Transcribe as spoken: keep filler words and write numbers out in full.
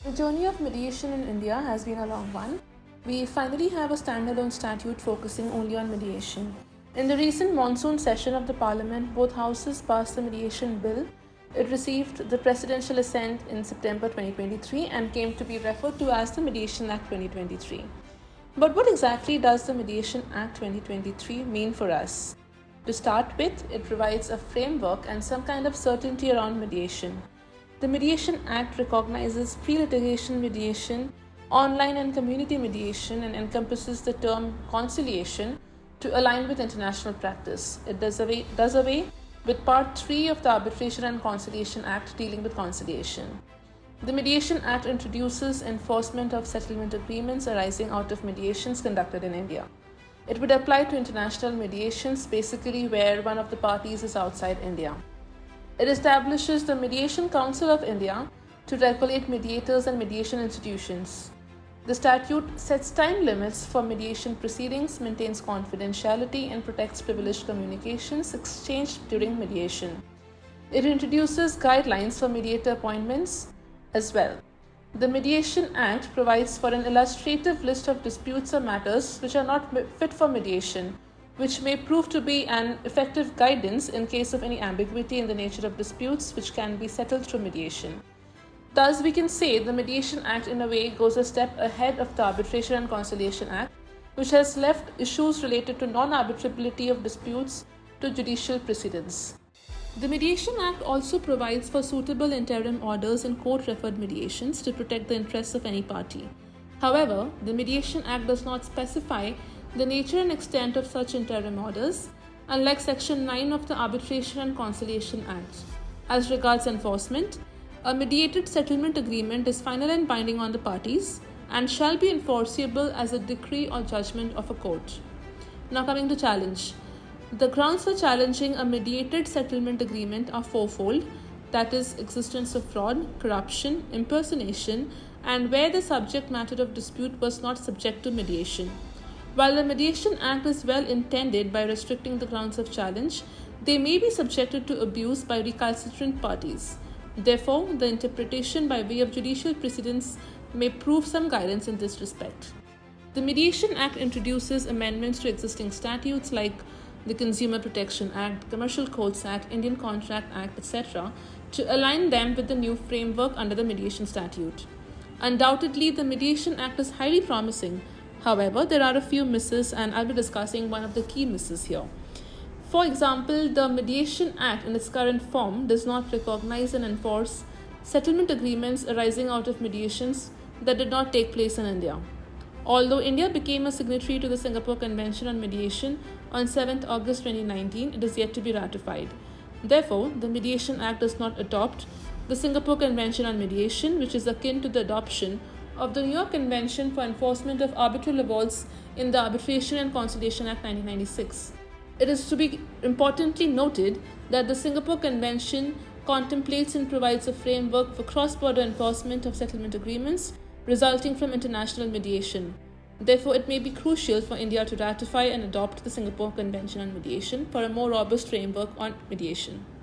The journey of mediation in India has been a long one. We finally have a standalone statute focusing only on mediation. In the recent monsoon session of the Parliament, both houses passed the mediation bill. It received the presidential assent in September twenty twenty-three and came to be referred to as the Mediation Act twenty twenty-three. But what exactly does the Mediation Act twenty twenty-three mean for us? To start with, it provides a framework and some kind of certainty around mediation. The Mediation Act recognizes pre-litigation mediation, online and community mediation, and encompasses the term conciliation to align with international practice. It does away, does away with Part three of the Arbitration and Conciliation Act dealing with conciliation. The Mediation Act introduces enforcement of settlement agreements arising out of mediations conducted in India. It would apply to international mediations, basically where one of the parties is outside India. It establishes the Mediation Council of India to regulate mediators and mediation institutions. The statute sets time limits for mediation proceedings, maintains confidentiality, and protects privileged communications exchanged during mediation. It introduces guidelines for mediator appointments as well. The Mediation Act provides for an illustrative list of disputes or matters which are not fit for mediation, which may prove to be an effective guidance in case of any ambiguity in the nature of disputes which can be settled through mediation. Thus, we can say the Mediation Act in a way goes a step ahead of the Arbitration and Conciliation Act, which has left issues related to non-arbitrability of disputes to judicial precedents. The Mediation Act also provides for suitable interim orders in court-referred mediations to protect the interests of any party. However, the Mediation Act does not specify the nature and extent of such interim orders, unlike Section nine of the Arbitration and Conciliation Act. As regards enforcement, a mediated settlement agreement is final and binding on the parties and shall be enforceable as a decree or judgment of a court. Now coming to challenge. The grounds for challenging a mediated settlement agreement are fourfold, that is, existence of fraud, corruption, impersonation, and where the subject matter of dispute was not subject to mediation. While the Mediation Act is well intended by restricting the grounds of challenge, they may be subjected to abuse by recalcitrant parties. Therefore, the interpretation by way of judicial precedents may prove some guidance in this respect. The Mediation Act introduces amendments to existing statutes like the Consumer Protection Act, Commercial Codes Act, Indian Contract Act, et cetera, to align them with the new framework under the Mediation Statute. Undoubtedly, the Mediation Act is highly promising. However, there are a few misses, and I'll be discussing one of the key misses here. For example, the Mediation Act in its current form does not recognize and enforce settlement agreements arising out of mediations that did not take place in India. Although India became a signatory to the Singapore Convention on Mediation on seventh of August twenty nineteen, it is yet to be ratified. Therefore, the Mediation Act does not adopt the Singapore Convention on Mediation, which is akin to the adoption of the New York Convention for Enforcement of Arbitral Awards in the Arbitration and Conciliation Act nineteen ninety-six. It is to be importantly noted that the Singapore Convention contemplates and provides a framework for cross-border enforcement of settlement agreements resulting from international mediation. Therefore, it may be crucial for India to ratify and adopt the Singapore Convention on Mediation for a more robust framework on mediation.